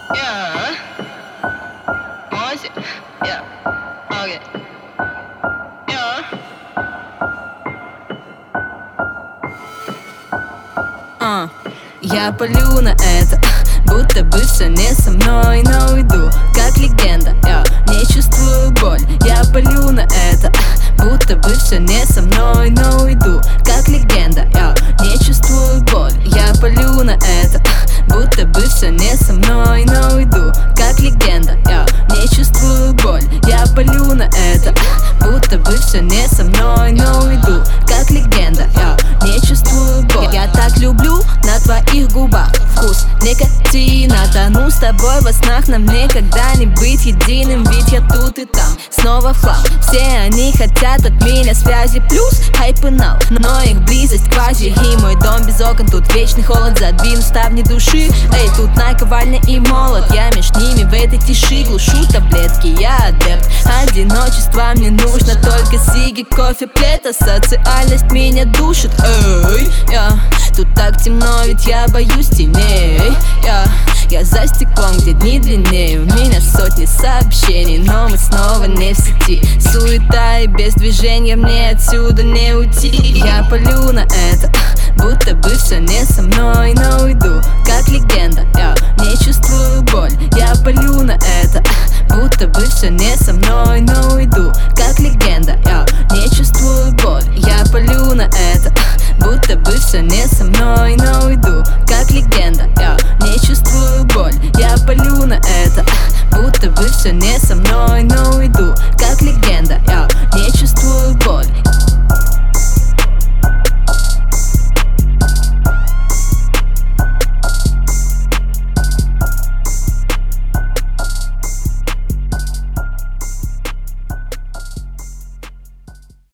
Yeah. Может? Yeah. Okay. Yeah. Я палю на это, будто бы все не со мной, но уйду, как легенда, не чувствую боль. Я палю на это, будто бы все не со мной, но уйду, как легенда, не чувствую боль. Я палю на это, будто бы все не со мной, но уйду, как легенда, не чувствую боль. Я палю на это, будто бы все не со мной, но уйду, как легенда, не чувствую боль. Я так люблю на твоих губах вкус никотина. Тону с тобой во снах, нам никогда не быть единым, ведь я тут и там, снова в хлам. Все они хотят от меня связи плюс хайп и нал, но их близость квази. И мой дом без окон, тут вечный холод, задвину ставни души. Эй, тут наковальня и молот, я меж ними в этой тиши глушу таблетки. Я адепт одиночества, мне нужно только сиги, кофе, плед. А социальность меня душит. Эй, тут так темно, ведь я боюсь теней. Я за стеклом, где дни длиннее. У меня сотни сообщений, но мы снова не в сети. Суета и без движения, мне отсюда не уйти. Я палю на это, будто бы все не со мной, но уйду, как